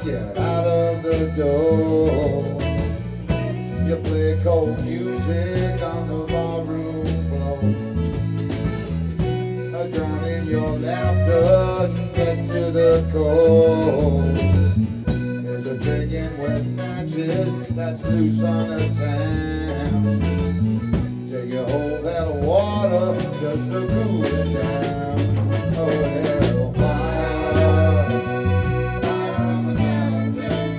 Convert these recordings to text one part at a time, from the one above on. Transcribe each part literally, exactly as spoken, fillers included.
get out of the door. You play cold music on the ballroom floor, drowning your laughter, get to the core. There's a dragon with matches that's loose on a town. Take a whole pail of water just to cool it down. Oh hell, fire, fire on the mountain.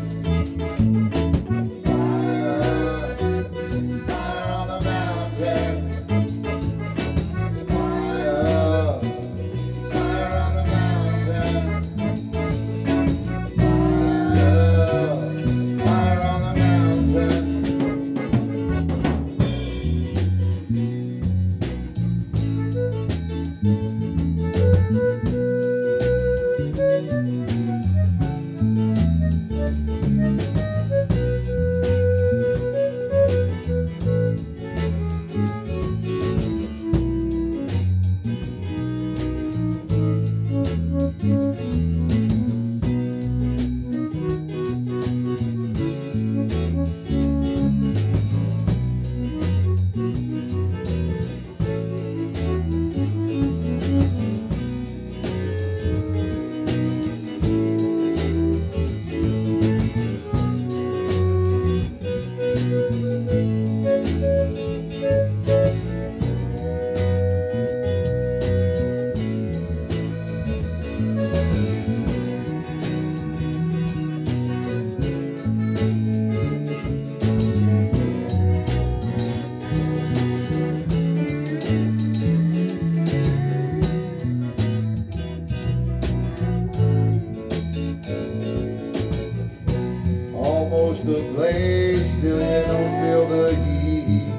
Fire, fire on the mountain. Fire, fire on the mountain. Fire, fire on the mountain. Almost a place, still you don't feel the heat.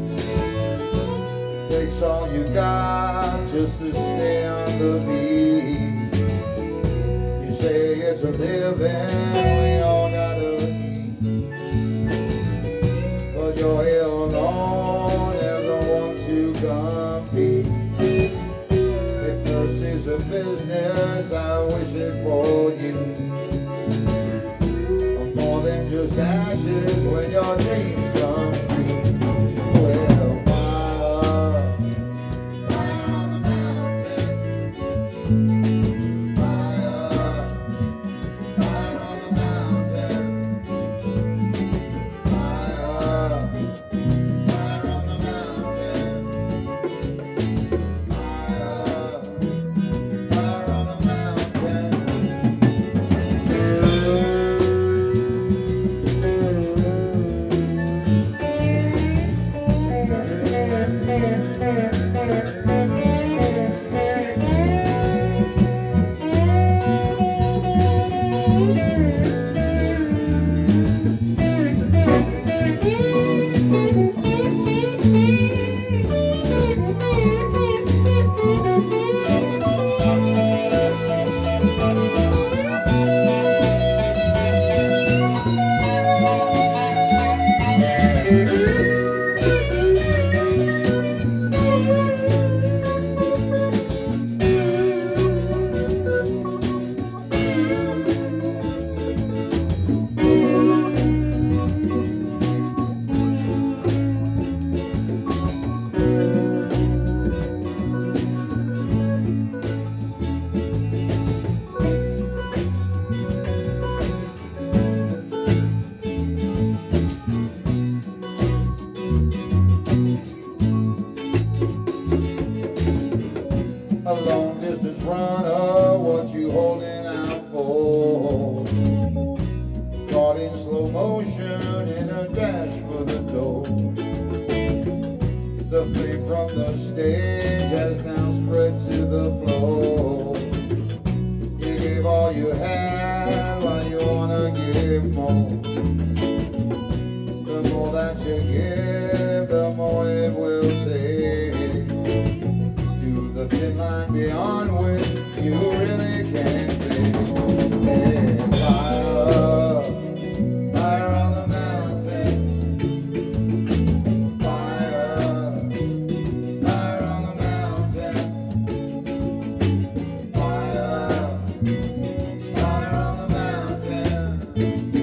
Takes all you got just to stay on the beat. You say it's a living, we all gotta eat, but you're here alone, there's no one to compete. If mercy's a business, I wish it for you. Than just ashes when your dreams come true. Well, fire, fire on the mountain. Fire, fire on the mountain. Fire, fire on the mountain. Fire, fire on the mountain. A long distance runner, what you holding out for? Caught in slow motion in a dash for the door. The flame from the stage has now spread to the floor. You gave all you had, why you wanna give more? The more that you give, the more it will take. The thin line beyond which you really can't think. Yeah, fire, fire on the mountain. Fire, fire on the mountain. Fire, fire on the mountain. Thank you.